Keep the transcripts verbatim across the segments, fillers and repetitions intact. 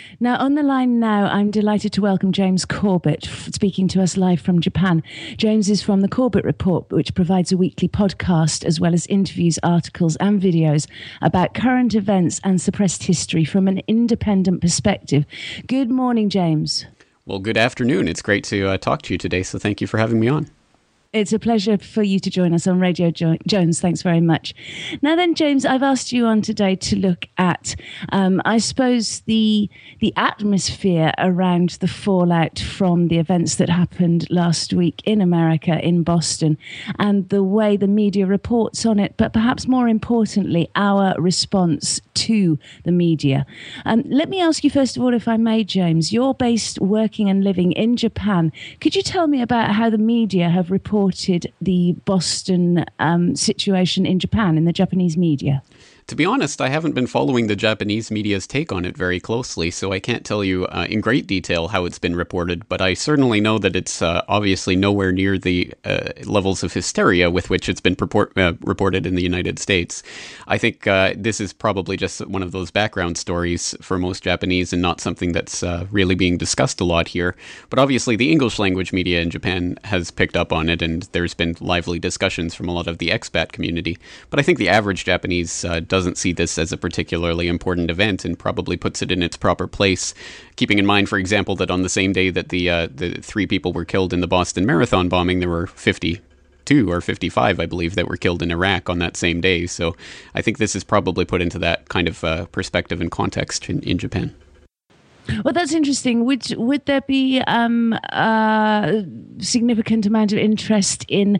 Now, on the line now, I'm delighted to welcome James Corbett, f- speaking to us live from Japan. James is from the Corbett Report, which provides a weekly podcast, as well as interviews, articles and videos about current events and suppressed history from an independent perspective. Good morning, James. Well, good afternoon. It's great to uh, talk to you today, so thank you for having me on. It's a pleasure for you to join us on Radio jo- Jones. Thanks very much. Now then, James, I've asked you on today to look at, um, I suppose, the the atmosphere around the fallout from the events that happened last week in America, in Boston, and the way the media reports on it, but perhaps more importantly, our response to the media. Um, let me ask you, first of all, if I may, James, you're based, working and living in Japan. Could you tell me about how the media have reported the Boston um, situation in Japan, in the Japanese media? To be honest, I haven't been following the Japanese media's take on it very closely, so I can't tell you uh, in great detail how it's been reported, but I certainly know that it's uh, obviously nowhere near the uh, levels of hysteria with which it's been purport, uh, reported in the United States. I think uh, this is probably just one of those background stories for most Japanese and not something that's uh, really being discussed a lot here. But obviously the English language media in Japan has picked up on it, and there's been lively discussions from a lot of the expat community. But I think the average Japanese uh, doesn't see this as a particularly important event and probably puts it in its proper place, keeping in mind, for example, that on the same day that the uh, the three people were killed in the Boston Marathon bombing, there were fifty-two or fifty-five, I believe, that were killed in Iraq on that same day. So I think this is probably put into that kind of uh, perspective and context in, in Japan. Well, that's interesting. Would would there be um, a significant amount of interest in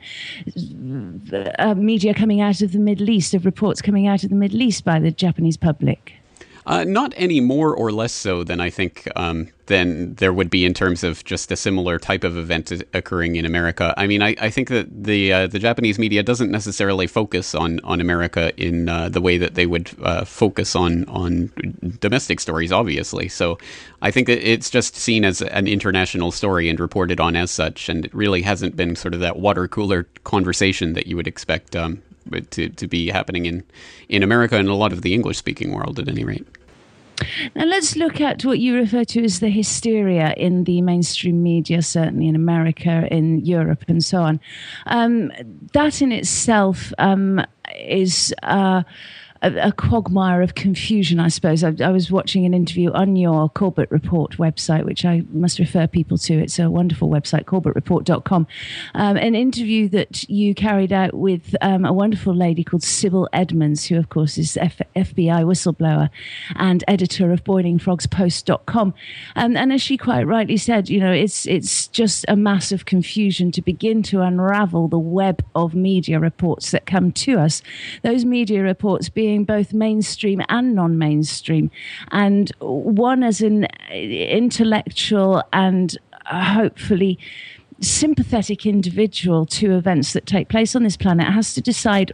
uh, media coming out of the Middle East, of reports coming out of the Middle East by the Japanese public? Uh, not any more or less so than I think um, than there would be in terms of just a similar type of event occurring in America. I mean, I, I think that the uh, the Japanese media doesn't necessarily focus on, on America in uh, the way that they would uh, focus on on domestic stories, obviously. So I think that it's just seen as an international story and reported on as such, and it really hasn't been sort of that water cooler conversation that you would expect um, to to be happening in, in America and a lot of the English-speaking world, at any rate. Now let's look at what you refer to as the hysteria in the mainstream media, certainly in America, in Europe, and so on. Um, that in itself um, is uh, a, a quagmire of confusion, I suppose. I, I was watching an interview on your Corbett Report website, which I must refer people to. It's a wonderful website, corbett report dot com. Um, an interview that you carried out with um, a wonderful lady called Sybil Edmonds, who, of course, is F- FBI whistleblower and editor of boiling frogs post dot com. Um, and as she quite rightly said, you know, it's it's just a mass of confusion to begin to unravel the web of media reports that come to us. Those media reports being both mainstream and non-mainstream, and one as an intellectual and uh, hopefully sympathetic individual to events that take place on this planet has to decide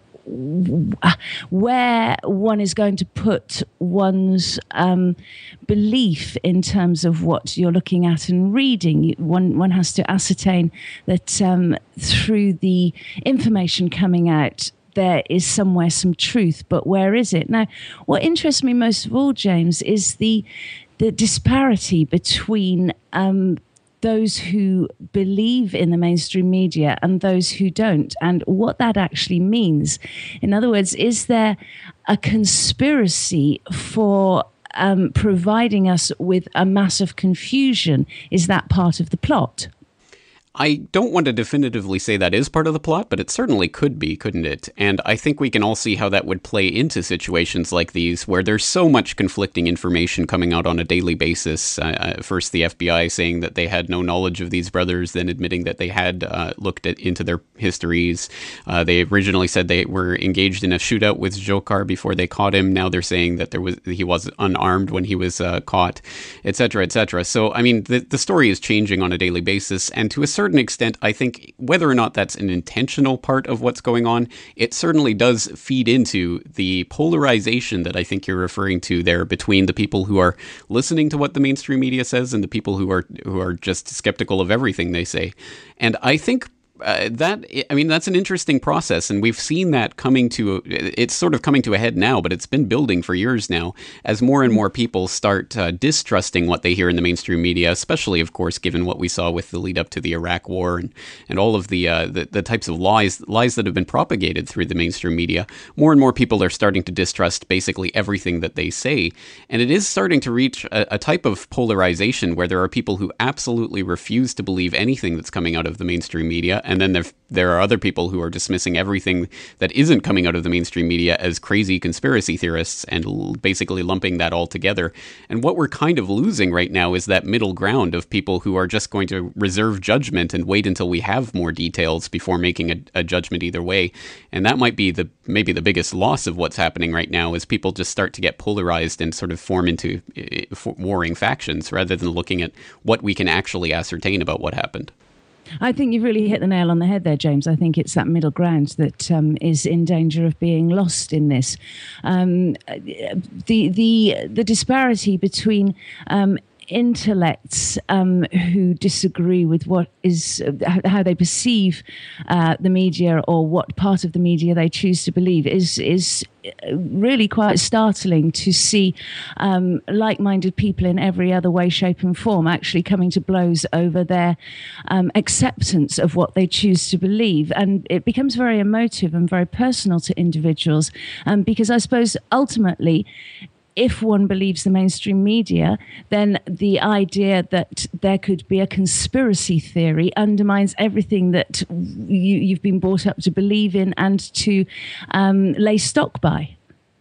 where one is going to put one's um, belief in terms of what you're looking at and reading. One one has to ascertain that um, through the information coming out, there is somewhere some truth, but where is it? Now, what interests me most of all, James, is the the disparity between um, those who believe in the mainstream media and those who don't, and what that actually means. In other words, is there a conspiracy for um, providing us with a massive confusion? Is that part of the plot? I don't want to definitively say that is part of the plot, but it certainly could be, couldn't it? And I think we can all see how that would play into situations like these, where there's so much conflicting information coming out on a daily basis. Uh, first, the F B I saying that they had no knowledge of these brothers, then admitting that they had uh, looked at, into their histories. Uh, they originally said they were engaged in a shootout with Dzhokhar before they caught him. Now they're saying that there was he was unarmed when he was uh, caught, et cetera, et cetera. So, I mean, the, the story is changing on a daily basis, and to a certain extent, I think whether or not that's an intentional part of what's going on, it certainly does feed into the polarization that I think you're referring to there between the people who are listening to what the mainstream media says and the people who are who are just skeptical of everything they say. And I think Uh, that I mean, that's an interesting process, and we've seen that coming to it's sort of coming to a head now, but it's been building for years now as more and more people start uh, distrusting what they hear in the mainstream media, especially, of course, given what we saw with the lead up to the Iraq War and, and all of the, uh, the the types of lies lies that have been propagated through the mainstream media. More and more people are starting to distrust basically everything that they say, and it is starting to reach a, a type of polarization where there are people who absolutely refuse to believe anything that's coming out of the mainstream media. And then there, there are other people who are dismissing everything that isn't coming out of the mainstream media as crazy conspiracy theorists and l- basically lumping that all together. And what we're kind of losing right now is that middle ground of people who are just going to reserve judgment and wait until we have more details before making a, a judgment either way. And that might be the maybe the biggest loss of what's happening right now, is people just start to get polarized and sort of form into uh, warring factions rather than looking at what we can actually ascertain about what happened. I think you've really hit the nail on the head there, James. I think it's that middle ground that um, is in danger of being lost in this. Um, the the the disparity between um, intellects um, who disagree with what is uh, how they perceive uh, the media, or what part of the media they choose to believe, is is really quite startling to see um, like-minded people in every other way, shape and form actually coming to blows over their um, acceptance of what they choose to believe. And it becomes very emotive and very personal to individuals, um, because I suppose ultimately, if one believes the mainstream media, then the idea that there could be a conspiracy theory undermines everything that you, you've been brought up to believe in and to um, lay stock by.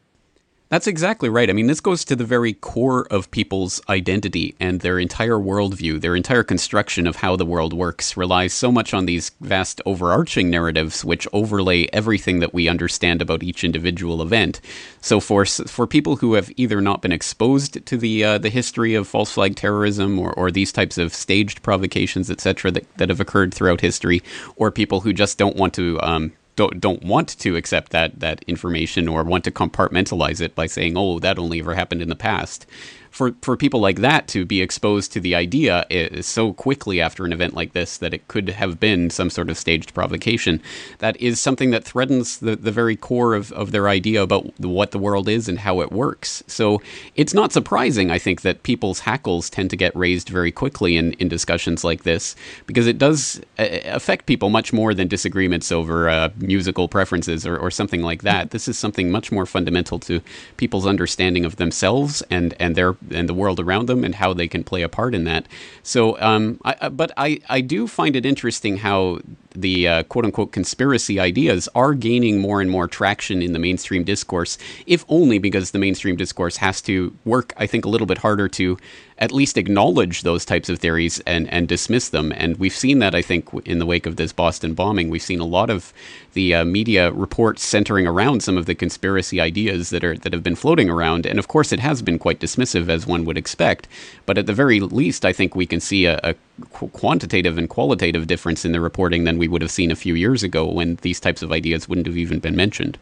That's exactly right. I mean, this goes to the very core of people's identity, and their entire worldview, their entire construction of how the world works relies so much on these vast overarching narratives which overlay everything that we understand about each individual event. So for for people who have either not been exposed to the uh, the history of false flag terrorism, or, or these types of staged provocations, et cetera, that, that have occurred throughout history, or people who just don't want to um, Don't, don't want to accept that that information, or want to compartmentalize it by saying, oh, that only ever happened in the past. For for people like that to be exposed to the idea uh, so quickly after an event like this that it could have been some sort of staged provocation, that is something that threatens the, the very core of, of their idea about the, what the world is and how it works. So it's not surprising, I think, that people's hackles tend to get raised very quickly in, in discussions like this, because it does uh, affect people much more than disagreements over uh, musical preferences or, or something like that. This is something much more fundamental to people's understanding of themselves and, and their and the world around them, and how they can play a part in that. So, um, I, but I, I do find it interesting how the uh, quote-unquote conspiracy ideas are gaining more and more traction in the mainstream discourse, if only because the mainstream discourse has to work, I think, a little bit harder to at least acknowledge those types of theories and, and dismiss them. And we've seen that, I think, in the wake of this Boston bombing. We've seen a lot of the uh, media reports centering around some of the conspiracy ideas that are that have been floating around. And of course, it has been quite dismissive, as one would expect. But at the very least, I think we can see a, a quantitative and qualitative difference in the reporting than we would have seen a few years ago, when these types of ideas wouldn't have even been mentioned.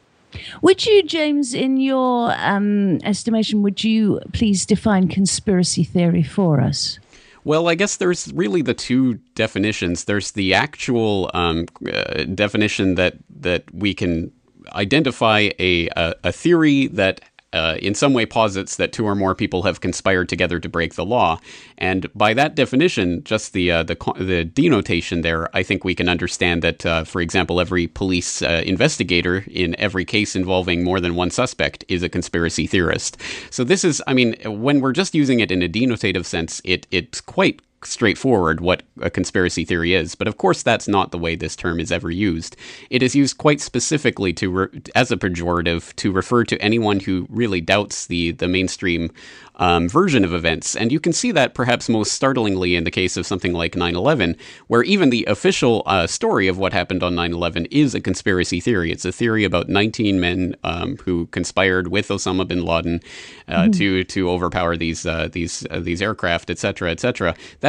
Would you, James, in your um, estimation, would you please define conspiracy theory for us? Well, I guess there's really the two definitions. There's the actual um, uh, definition that that we can identify a, a, a theory that Uh, in some way posits that two or more people have conspired together to break the law. And by that definition, just the uh, the, the denotation there, I think we can understand that, uh, for example, every police uh, investigator in every case involving more than one suspect is a conspiracy theorist. So this is, I mean, when we're just using it in a denotative sense, it it's quite straightforward what a conspiracy theory is. But of course, that's not the way this term is ever used. It is used quite specifically to re- as a pejorative to refer to anyone who really doubts the the mainstream um, version of events. And you can see that perhaps most startlingly in the case of something like nine eleven, where even the official uh, story of what happened on nine eleven is a conspiracy theory. It's a theory about nineteen men um, who conspired with Osama bin Laden uh, mm-hmm. to to overpower these uh, these uh, these aircraft, et cetera, et cetera. That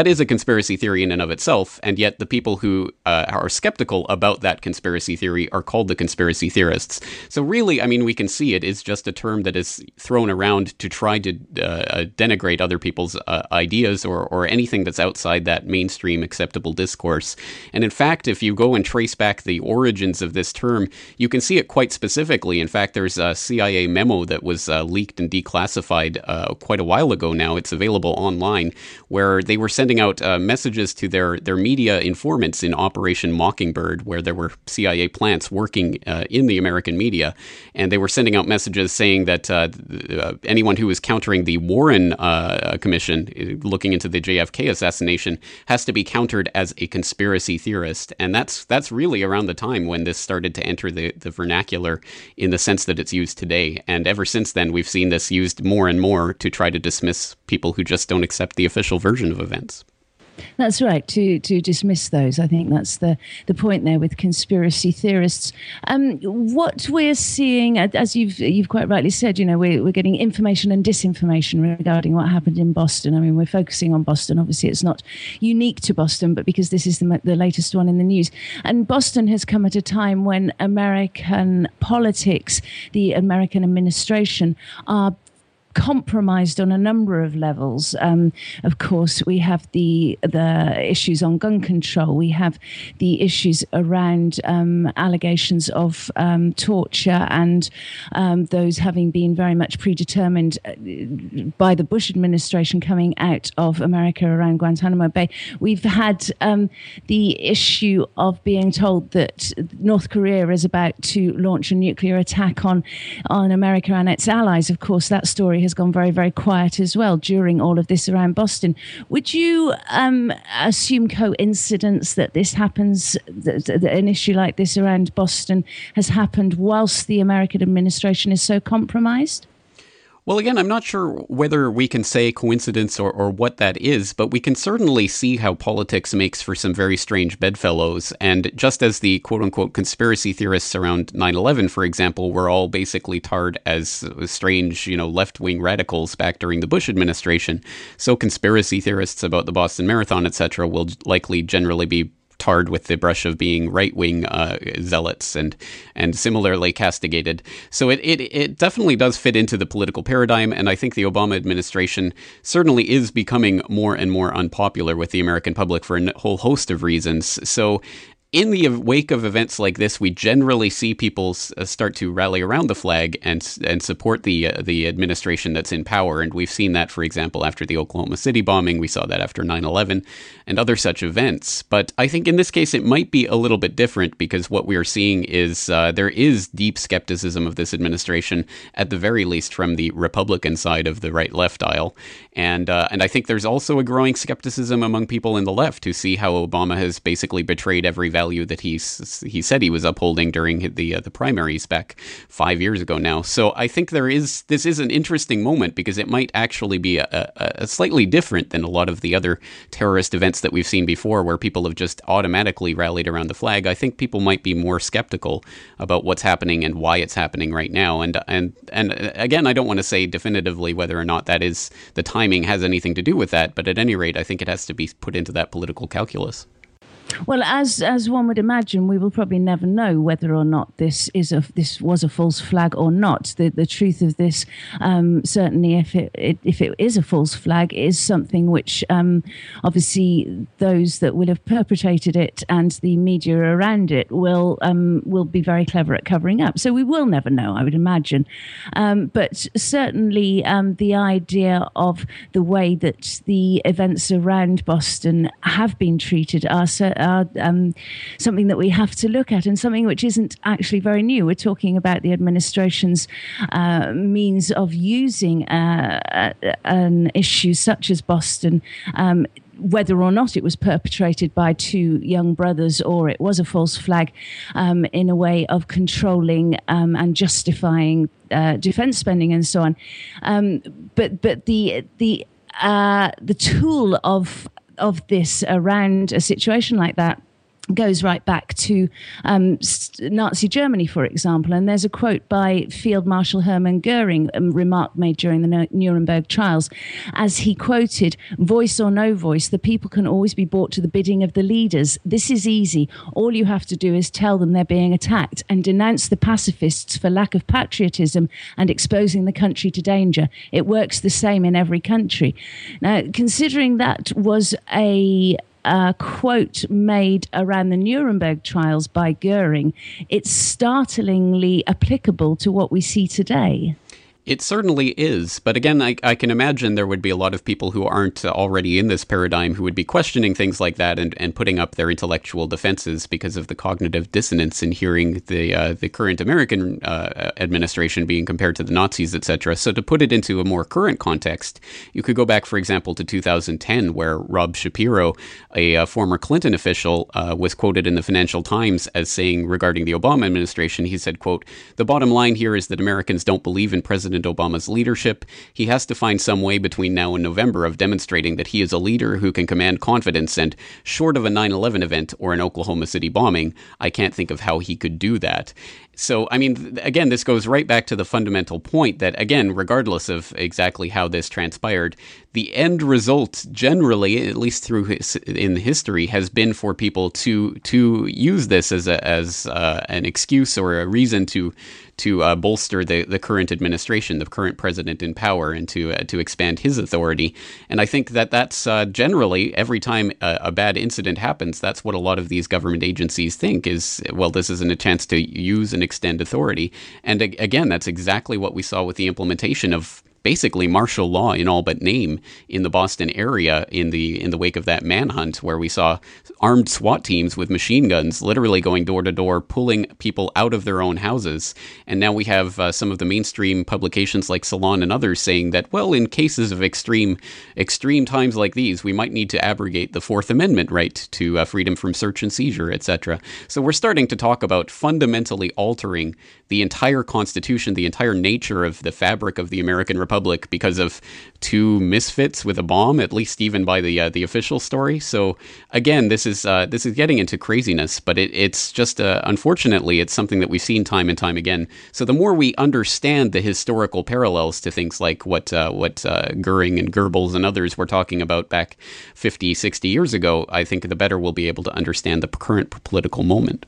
that is a conspiracy theory in and of itself, and yet the people who uh, are skeptical about that conspiracy theory are called the conspiracy theorists. So really, I mean, we can see it is just a term that is thrown around to try to uh, denigrate other people's uh, ideas or, or anything that's outside that mainstream acceptable discourse. And in fact, if you go and trace back the origins of this term, you can see it quite specifically. In fact, there's a C I A memo that was uh, leaked and declassified uh, quite a while ago now. It's available online, where they were sending out uh, messages to their, their media informants in Operation Mockingbird, where there were C I A plants working uh, in the American media. And they were sending out messages saying that uh, uh, anyone who was countering the Warren uh, Commission, looking into the J F K assassination, has to be countered as a conspiracy theorist. And that's that's really around the time when this started to enter the, the vernacular in the sense that it's used today. And ever since then, we've seen this used more and more to try to dismiss people who just don't accept the official version of events. That's right, to to dismiss those. I think that's the, the point there with conspiracy theorists. Um, what we're seeing, as you've you've quite rightly said, you know, we're, we're getting information and disinformation regarding what happened in Boston. I mean, we're focusing on Boston. Obviously, it's not unique to Boston, but because this is the, the latest one in the news. And Boston has come at a time when American politics, the American administration, are compromised on a number of levels. Um, of course, we have the the issues on gun control. We have the issues around um, allegations of um, torture and um, those having been very much predetermined by the Bush administration coming out of America around Guantanamo Bay. We've had um, the issue of being told that North Korea is about to launch a nuclear attack on, on America and its allies. Of course, that story has gone very, very quiet as well during all of this around Boston. Would you um, assume coincidence that this happens, that, that an issue like this around Boston has happened whilst the American administration is so compromised? Well, again, I'm not sure whether we can say coincidence or, or what that is, but we can certainly see how politics makes for some very strange bedfellows. And just as the quote-unquote conspiracy theorists around nine eleven, for example, were all basically tarred as strange, you know, left-wing radicals back during the Bush administration, so conspiracy theorists about the Boston Marathon, et cetera, will likely generally be tarred with the brush of being right-wing uh, zealots and and similarly castigated. So it, it it definitely does fit into the political paradigm, and I think the Obama administration certainly is becoming more and more unpopular with the American public for a whole host of reasons. So in the wake of events like this, we generally see people start to rally around the flag and and support the uh, the administration that's in power. And we've seen that, for example, after the Oklahoma City bombing. We saw that after nine eleven and other such events. But I think in this case, it might be a little bit different because what we are seeing is uh, there is deep skepticism of this administration, at the very least from the Republican side of the right-left aisle. And, uh, and I think there's also a growing skepticism among people in the left who see how Obama has basically betrayed every value that he's, he said he was upholding during the uh, the primaries back five years ago now. So I think there is this is an interesting moment because it might actually be a, a, a slightly different than a lot of the other terrorist events that we've seen before, where people have just automatically rallied around the flag. I think people might be more skeptical about what's happening and why it's happening right now. And and and again, I don't want to say definitively whether or not that is the timing has anything to do with that, but at any rate, I think it has to be put into that political calculus. Well, as as one would imagine, we will probably never know whether or not this is a this was a false flag or not. The the truth of this, um, certainly, if it, it if it is a false flag, is something which um, obviously those that will have perpetrated it and the media around it will um, will be very clever at covering up. So we will never know, I would imagine. Um, but certainly, um, the idea of the way that the events around Boston have been treated are certainly are um, something that we have to look at, and something which isn't actually very new. We're talking about the administration's uh, means of using uh, an issue such as Boston, um, whether or not it was perpetrated by two young brothers or it was a false flag, um, in a way of controlling um, and justifying uh, defense spending and so on. Um, but but the the uh, the tool of of this around a situation like that goes right back to um, Nazi Germany, for example. And there's a quote by Field Marshal Hermann Goering, a remark made during the Nuremberg trials, as he quoted, "Voice or no voice, the people can always be brought to the bidding of the leaders. This is easy. All you have to do is tell them they're being attacked and denounce the pacifists for lack of patriotism and exposing the country to danger. It works the same in every country." Now, considering that was a A quote made around the Nuremberg trials by Goering, it's startlingly applicable to what we see today. It certainly is. But again, I, I can imagine there would be a lot of people who aren't already in this paradigm who would be questioning things like that and, and putting up their intellectual defenses because of the cognitive dissonance in hearing the uh, the current American uh, administration being compared to the Nazis, et cetera. So to put it into a more current context, you could go back, for example, to two thousand ten, where Rob Shapiro, a, a former Clinton official, uh, was quoted in the Financial Times as saying regarding the Obama administration, he said, quote, "The bottom line here is that Americans don't believe in President Obama's leadership. He has to find some way between now and November of demonstrating that he is a leader who can command confidence, and short of a nine eleven event or an Oklahoma City bombing, I can't think of how he could do that." So, I mean, again, this goes right back to the fundamental point that, again, regardless of exactly how this transpired, the end result generally, at least through his, in history, has been for people to to use this as a, as uh, an excuse or a reason to to uh, bolster the, the current administration, the current president in power, and to uh, to expand his authority. And I think that that's uh, generally, every time a, a bad incident happens, that's what a lot of these government agencies think is, well, this isn't a chance to use and extend authority. And again, that's exactly what we saw with the implementation of basically martial law in all but name in the Boston area in the in the wake of that manhunt, where we saw armed SWAT teams with machine guns literally going door to door, pulling people out of their own houses. And now we have uh, some of the mainstream publications like Salon and others saying that, well, in cases of extreme extreme times like these, we might need to abrogate the Fourth Amendment right to uh, freedom from search and seizure, et cetera. So we're starting to talk about fundamentally altering the entire Constitution, the entire nature of the fabric of the American Republic, because of two misfits with a bomb, at least even by the uh, the official story. So again, this is uh, this is getting into craziness, but it, it's just uh, unfortunately it's something that we've seen time and time again. So the more we understand the historical parallels to things like what uh, what uh, Goering and Goebbels and others were talking about back fifty, sixty years ago, I think the better we'll be able to understand the current political moment.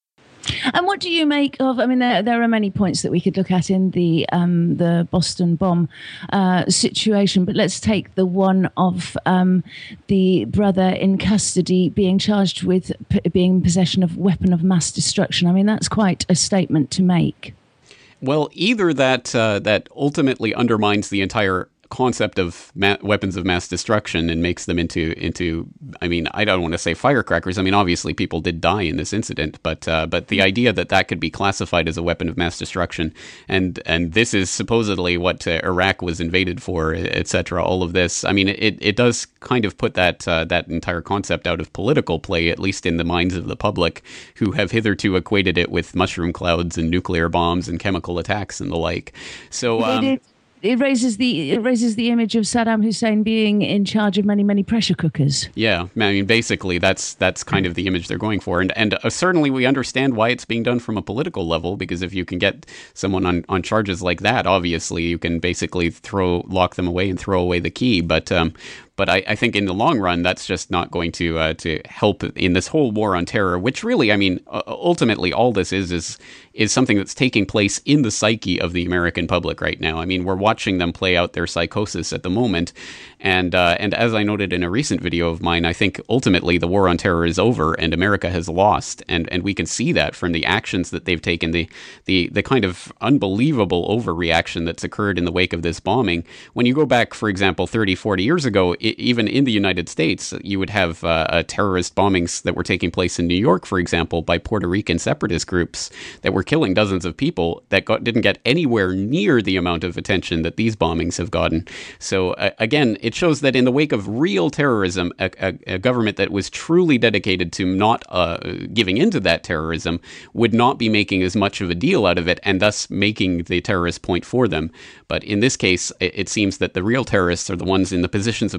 And what do you make of, I mean, there, there are many points that we could look at in the um, the Boston bomb uh, situation, but let's take the one of um, the brother in custody being charged with p- being in possession of weapon of mass destruction. I mean, that's quite a statement to make. Well, either that uh, that ultimately undermines the entire concept of ma- weapons of mass destruction and makes them into into I mean I don't want to say firecrackers. I mean, obviously people did die in this incident, but uh, but the idea that that could be classified as a weapon of mass destruction, and and this is supposedly what uh, Iraq was invaded for, et cetera. All of this, I mean, it it does kind of put that uh, that entire concept out of political play, at least in the minds of the public, who have hitherto equated it with mushroom clouds and nuclear bombs and chemical attacks and the like. So. Um, It raises the it raises the image of Saddam Hussein being in charge of many, many pressure cookers. Yeah, I mean, basically, that's that's kind of the image they're going for. And and uh, certainly we understand why it's being done from a political level, because if you can get someone on, on charges like that, obviously you can basically throw lock them away and throw away the key. But um, But I, I think in the long run, that's just not going to uh, to help in this whole war on terror, which really, I mean, uh, ultimately all this is is is something that's taking place in the psyche of the American public right now. I mean, we're watching them play out their psychosis at the moment. And uh, and as I noted in a recent video of mine, I think ultimately the war on terror is over and America has lost. And and we can see that from the actions that they've taken, the the the kind of unbelievable overreaction that's occurred in the wake of this bombing. When you go back, for example, thirty, forty years ago, it, even in the United States, you would have uh, uh, terrorist bombings that were taking place in New York, for example, by Puerto Rican separatist groups that were killing dozens of people that got, didn't get anywhere near the amount of attention that these bombings have gotten. So uh, again, it shows that in the wake of real terrorism, a, a, a government that was truly dedicated to not uh, giving into that terrorism would not be making as much of a deal out of it, and thus making the terrorist point for them. But in this case, it, it seems that the real terrorists are the ones in the positions of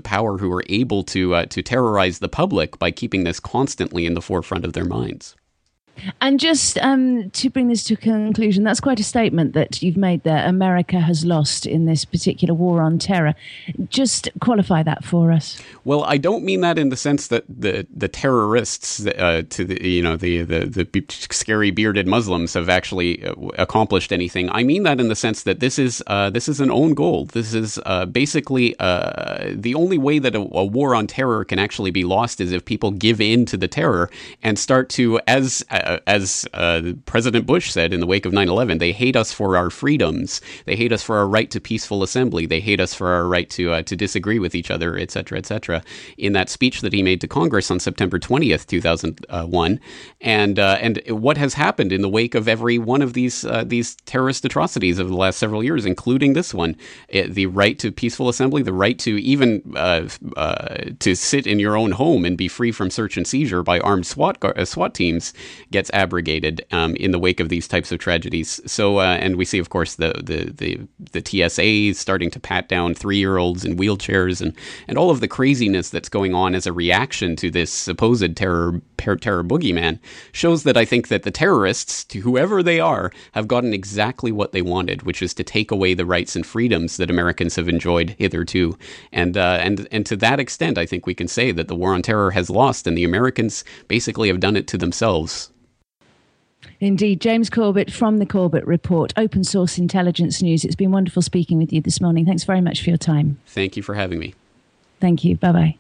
power who are able to uh, to terrorize the public by keeping this constantly in the forefront of their minds. And just um, to bring this to a conclusion, that's quite a statement that you've made there. America has lost in this particular war on terror. Just qualify that for us. Well, I don't mean that in the sense that the the terrorists, uh, to the you know the, the the scary bearded Muslims have actually accomplished anything. I mean that in the sense that this is uh, this is an own goal. This is uh, basically uh, the only way that a, a war on terror can actually be lost is if people give in to the terror and start to, as uh, as uh, President Bush said in the wake of nine eleven, they hate us for our freedoms. They hate us for our right to peaceful assembly. They hate us for our right to uh, to disagree with each other, et cetera, et cetera. In that speech that he made to Congress on September twentieth, two thousand one, and uh, and what has happened in the wake of every one of these uh, these terrorist atrocities over the last several years, including this one, it, the right to peaceful assembly, the right to even uh, uh, to sit in your own home and be free from search and seizure by armed SWAT uh, SWAT teams, gets abrogated um, in the wake of these types of tragedies. So, uh, and we see, of course, the the the, the T S A starting to pat down three-year-olds in wheelchairs, and and all of the craziness that's going on as a reaction to this supposed terror terror boogeyman shows that I think that the terrorists, to whoever they are, have gotten exactly what they wanted, which is to take away the rights and freedoms that Americans have enjoyed hitherto. And uh, and and to that extent, I think we can say that the war on terror has lost, and the Americans basically have done it to themselves. Indeed. James Corbett from the Corbett Report, Open Source Intelligence News. It's been wonderful speaking with you this morning. Thanks very much for your time. Thank you for having me. Thank you. Bye-bye.